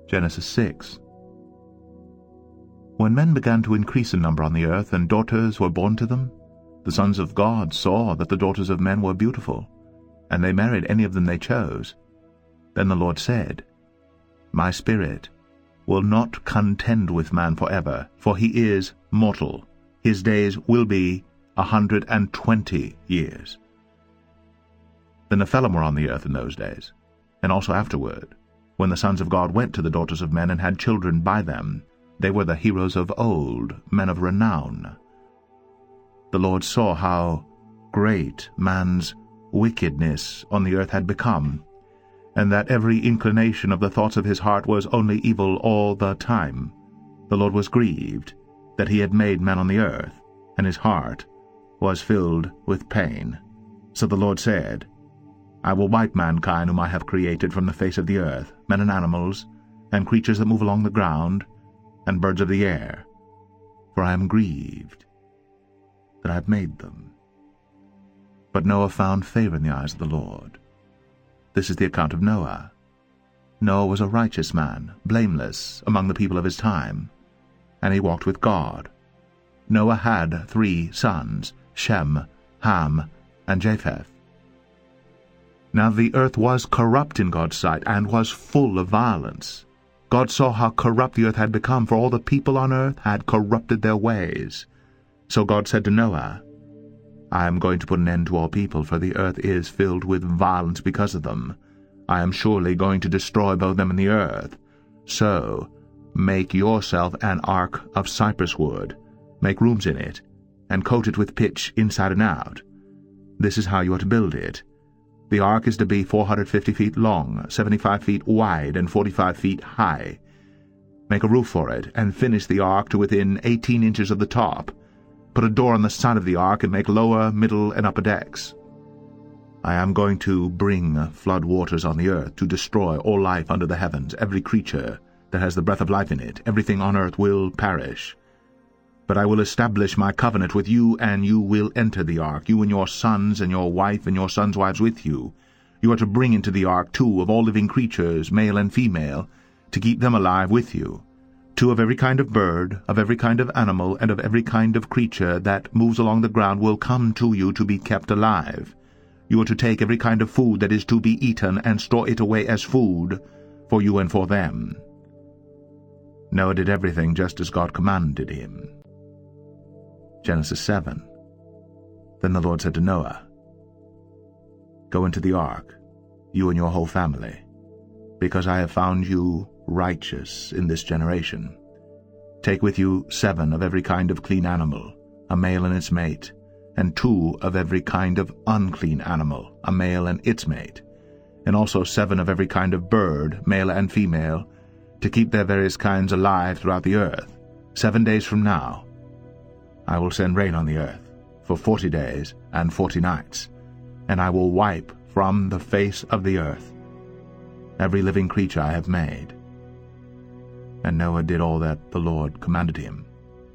Genesis 6. When men began to increase in number on the earth, and daughters were born to them, the sons of God saw that the daughters of men were beautiful, and they married any of them they chose. Then the Lord said, My spirit will not contend with man forever, for he is mortal. His days will be 120 years. The Nephilim were on the earth in those days, and also afterward, when the sons of God went to the daughters of men and had children by them. They were the heroes of old, men of renown. The Lord saw how great man's wickedness on the earth had become, and that every inclination of the thoughts of his heart was only evil all the time. The Lord was grieved that he had made man on the earth, and his heart was filled with pain. So the Lord said, I will wipe mankind whom I have created from the face of the earth, men and animals, and creatures that move along the ground, and birds of the air, for I am grieved that I have made them. But Noah found favor in the eyes of the Lord. This is the account of Noah. Noah was a righteous man, blameless among the people of his time, and he walked with God. Noah had 3 sons, Shem, Ham, and Japheth. Now the earth was corrupt in God's sight, and was full of violence. God saw how corrupt the earth had become, for all the people on earth had corrupted their ways. So God said to Noah, I am going to put an end to all people, for the earth is filled with violence because of them. I am surely going to destroy both them and the earth. So make yourself an ark of cypress wood, make rooms in it, and coat it with pitch inside and out. This is how you are to build it. The ark is to be 450 feet long, 75 feet wide, and 45 feet high. Make a roof for it, and finish the ark to within 18 inches of the top. Put a door on the side of the ark, and make lower, middle, and upper decks. I am going to bring flood waters on the earth to destroy all life under the heavens, every creature that has the breath of life in it. Everything on earth will perish. But I will establish my covenant with you, and you will enter the ark, you and your sons and your wife and your sons' wives with you. You are to bring into the ark 2 of all living creatures, male and female, to keep them alive with you. 2 of every kind of bird, of every kind of animal, and of every kind of creature that moves along the ground will come to you to be kept alive. You are to take every kind of food that is to be eaten, and store it away as food for you and for them. Noah did everything just as God commanded him. Genesis 7. Then the Lord said to Noah, Go into the ark, you and your whole family, because I have found you righteous in this generation. Take with you 7 of every kind of clean animal, a male and its mate, and 2 of every kind of unclean animal, a male and its mate, and also 7 of every kind of bird, male and female, to keep their various kinds alive throughout the earth. 7 days from now I will send rain on the earth for 40 days and 40 nights, and I will wipe from the face of the earth every living creature I have made. And Noah did all that the Lord commanded him.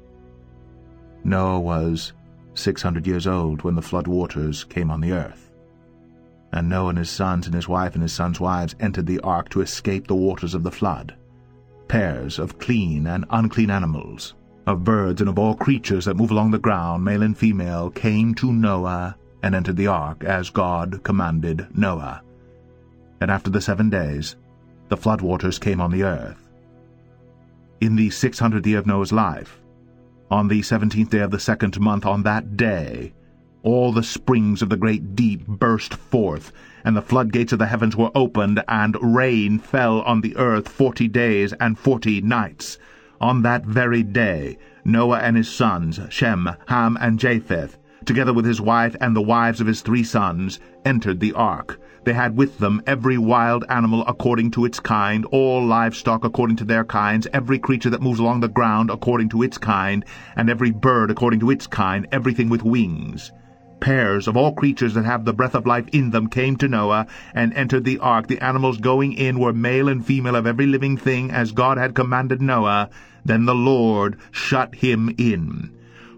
Noah was 600 years old when the flood waters came on the earth. And Noah and his sons and his wife and his sons' wives entered the ark to escape the waters of the flood. Pairs of clean and unclean animals, of birds and of all creatures that move along the ground, male and female, came to Noah and entered the ark, as God commanded Noah. And after the 7 days, the flood waters came on the earth. In the 600th year of Noah's life, on the 17th day of the 2nd month, on that day, all the springs of the great deep burst forth, and the floodgates of the heavens were opened, and rain fell on the earth 40 days and 40 nights. On that very day, Noah and his sons, Shem, Ham, and Japheth, together with his wife and the wives of his 3 sons, entered the ark. They had with them every wild animal according to its kind, all livestock according to their kinds, every creature that moves along the ground according to its kind, and every bird according to its kind, everything with wings. Pairs of all creatures that have the breath of life in them came to Noah and entered the ark. The animals going in were male and female of every living thing, as God had commanded Noah. Then the Lord shut him in.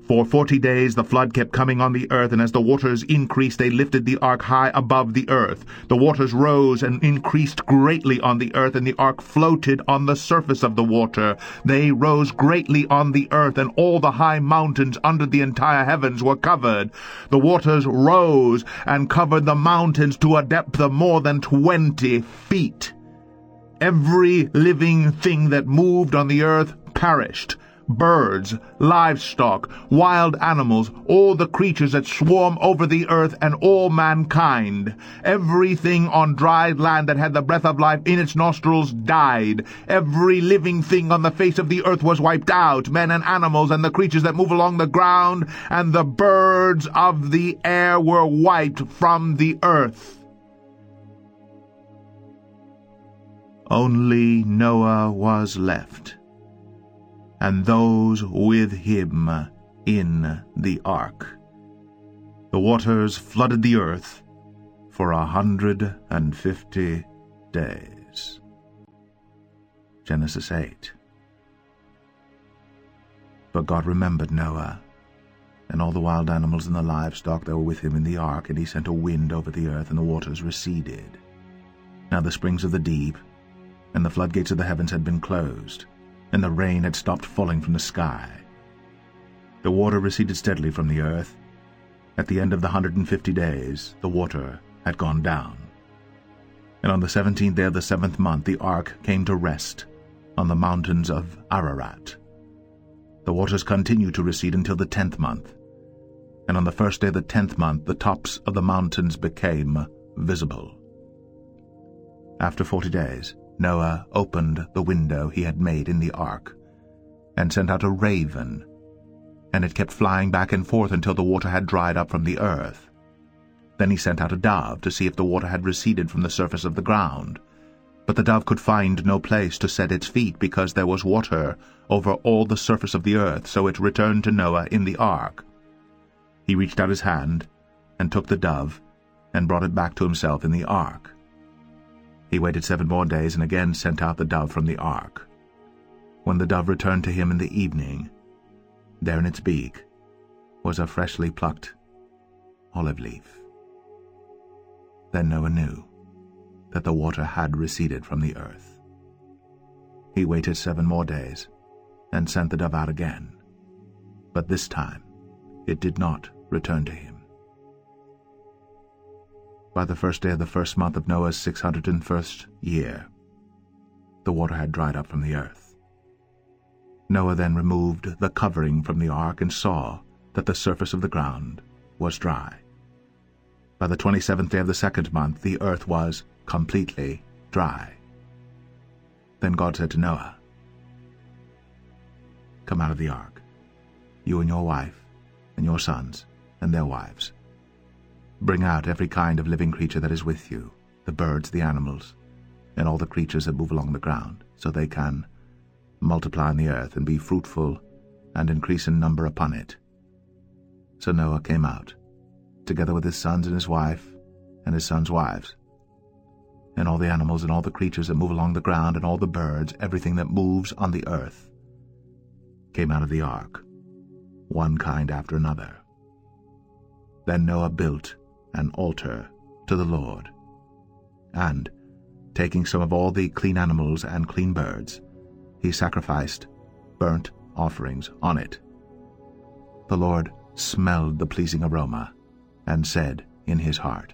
For 40 days the flood kept coming on the earth, and as the waters increased, they lifted the ark high above the earth. The waters rose and increased greatly on the earth, and the ark floated on the surface of the water. They rose greatly on the earth, and all the high mountains under the entire heavens were covered. The waters rose and covered the mountains to a depth of more than 20 feet. Every living thing that moved on the earth perished. Birds, livestock, wild animals, all the creatures that swarm over the earth, and all mankind. Everything on dry land that had the breath of life in its nostrils died. Every living thing on the face of the earth was wiped out, men and animals, and the creatures that move along the ground, and the birds of the air were wiped from the earth. Only Noah was left, and those with him in the ark. The waters flooded the earth for 150 days. Genesis 8. But God remembered Noah, and all the wild animals and the livestock that were with him in the ark, and he sent a wind over the earth, and the waters receded. Now the springs of the deep and the floodgates of the heavens had been closed, and the rain had stopped falling from the sky. The water receded steadily from the earth. At the end of the 150 days, the water had gone down. And on the 17th day of the 7th month, the ark came to rest on the mountains of Ararat. The waters continued to recede until the 10th month. And on the first day of the 10th month, the tops of the mountains became visible. After 40 days, Noah opened the window he had made in the ark, and sent out a raven, and it kept flying back and forth until the water had dried up from the earth. Then he sent out a dove to see if the water had receded from the surface of the ground. But the dove could find no place to set its feet, because there was water over all the surface of the earth, so it returned to Noah in the ark. He reached out his hand, and took the dove, and brought it back to himself in the ark. He waited 7 more days, and again sent out the dove from the ark. When the dove returned to him in the evening, there in its beak was a freshly plucked olive leaf. Then Noah knew that the water had receded from the earth. He waited 7 more days, and sent the dove out again. But this time it did not return to him. By the first day of the 1st month of Noah's 601st year, the water had dried up from the earth. Noah then removed the covering from the ark, and saw that the surface of the ground was dry. By the 27th day of the 2nd month, the earth was completely dry. Then God said to Noah, "Come out of the ark, you and your wife, and your sons, and their wives. Bring out every kind of living creature that is with you, the birds, the animals, and all the creatures that move along the ground, so they can multiply on the earth, and be fruitful, and increase in number upon it." So Noah came out, together with his sons and his wife, and his sons' wives. And all the animals and all the creatures that move along the ground, and all the birds, everything that moves on the earth, came out of the ark, one kind after another. Then Noah built an altar to the Lord, and, taking some of all the clean animals and clean birds, he sacrificed burnt offerings on it. The Lord smelled the pleasing aroma, and said in his heart,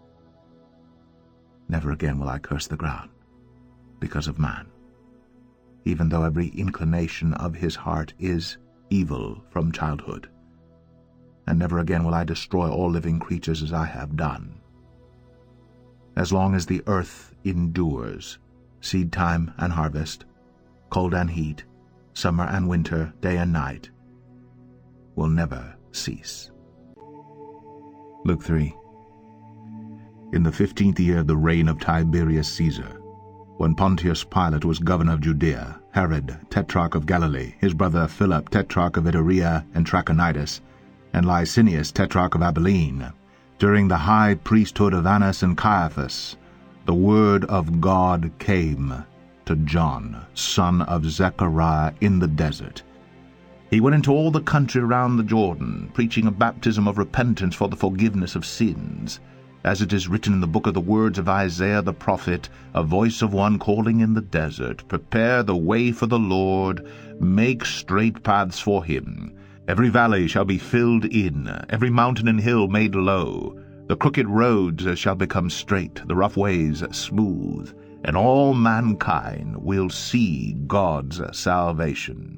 "Never again will I curse the ground because of man, even though every inclination of his heart is evil from childhood. And never again will I destroy all living creatures as I have done. As long as the earth endures, seed time and harvest, cold and heat, summer and winter, day and night, will never cease." Luke 3. In the 15th year of the reign of Tiberius Caesar, when Pontius Pilate was governor of Judea, Herod, tetrarch of Galilee, his brother Philip, tetrarch of Iturea and Trachonitis, and Licinius, tetrarch of Abilene, during the high priesthood of Annas and Caiaphas, the word of God came to John, son of Zechariah, in the desert. He went into all the country around the Jordan, preaching a baptism of repentance for the forgiveness of sins. As it is written in the book of the words of Isaiah the prophet, a voice of one calling in the desert, Prepare the way for the Lord, make straight paths for him. Every valley shall be filled in, every mountain and hill made low. The crooked roads shall become straight, the rough ways smooth, and all mankind will see God's salvation.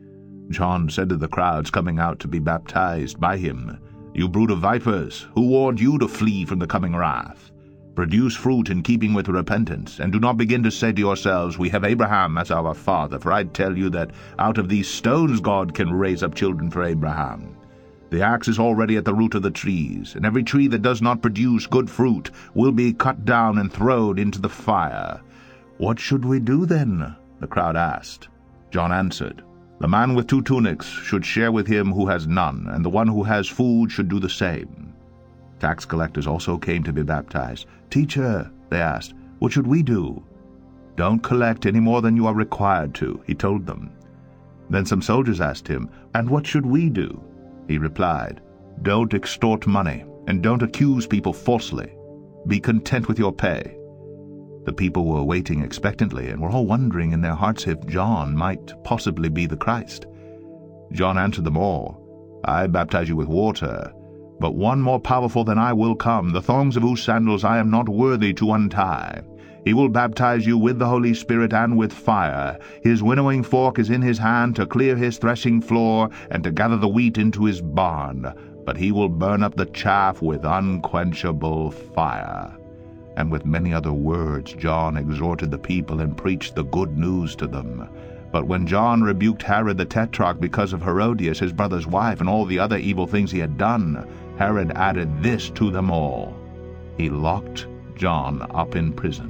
John said to the crowds coming out to be baptized by him, You brood of vipers, who warned you to flee from the coming wrath? Produce fruit in keeping with repentance, and do not begin to say to yourselves, We have Abraham as our father, for I tell you that out of these stones God can raise up children for Abraham. The axe is already at the root of the trees, and every tree that does not produce good fruit will be cut down and thrown into the fire. What should we do then? The crowd asked. John answered, The man with 2 tunics should share with him who has none, and the one who has food should do the same. Tax collectors also came to be baptized. Teacher, they asked, what should we do? Don't collect any more than you are required to, he told them. Then some soldiers asked him, And what should we do? He replied, Don't extort money, and don't accuse people falsely. Be content with your pay. The people were waiting expectantly, and were all wondering in their hearts if John might possibly be the Christ. John answered them all, I baptize you with water, but one more powerful than I will come, the thongs of whose sandals I am not worthy to untie. He will baptize you with the Holy Spirit and with fire. His winnowing fork is in his hand to clear his threshing floor and to gather the wheat into his barn, but he will burn up the chaff with unquenchable fire. And with many other words John exhorted the people and preached the good news to them. But when John rebuked Herod the Tetrarch because of Herodias, his brother's wife, and all the other evil things he had done, Herod added this to them all. He locked John up in prison.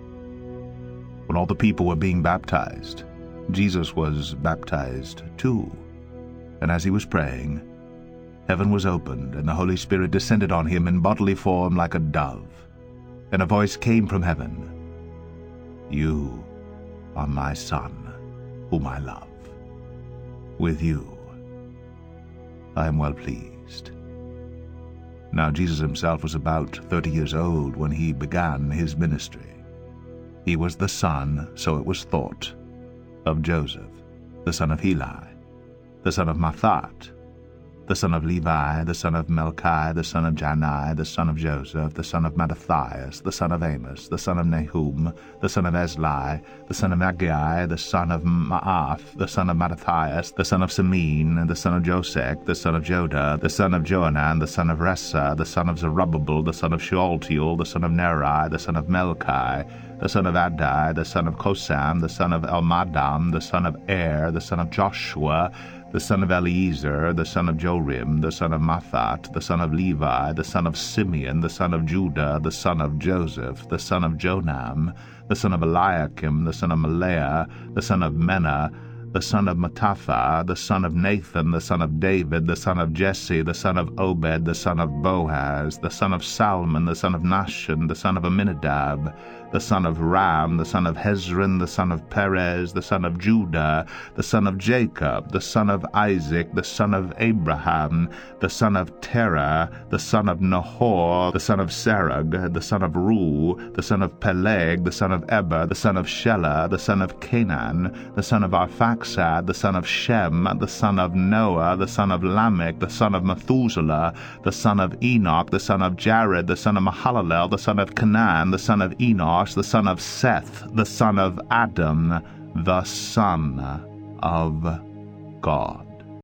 When all the people were being baptized, Jesus was baptized too. And as he was praying, heaven was opened, and the Holy Spirit descended on him in bodily form like a dove. And a voice came from heaven, You are my Son, whom I love. With you I am well pleased. Now Jesus himself was about 30 years old when he began his ministry. He was the son, so it was thought, of Joseph, the son of Heli, the son of Matthat, the son of Levi, the son of Melchi, the son of Janai, the son of Joseph, the son of Mattathias, the son of Amos, the son of Nahum, the son of Esli, the son of Aggai, the son of Maath, the son of Mattathias, the son of Semin, the son of Josech, the son of Joda, the son of Johanan, the son of Ressa, the son of Zerubbabel, the son of Shealtiel, the son of Neri, the son of Melchi, the son of Adai, the son of Kosam, the son of Elmadam, the son of the son of Joshua, the son of Eliezer, the son of Jorim, the son of Matthat, the son of Levi, the son of Simeon, the son of Judah, the son of Joseph, the son of Jonam, the son of Eliakim, the son of Melea, the son of Menna, the son of Mattatha, the son of Nathan, the son of David, the son of Jesse, the son of Obed, the son of Boaz, the son of Salmon, the son of Nahshon, the son of Amminadab, the son of Ram, the son of Hezron, the son of Perez, the son of Judah, the son of Jacob, the son of Isaac, the son of Abraham, the son of Terah, the son of Nahor, the son of Serug, the son of Ru, the son of Peleg, the son of Eber, the son of Shelah, the son of Canaan, the son of Arphaxad, the son of Shem, the son of Noah, the son of Lamech, the son of Methuselah, the son of Enoch, the son of Jared, the son of Mahalalel, the son of Canaan, the son of Enosh, the son of Seth, the son of Adam, the Son of God.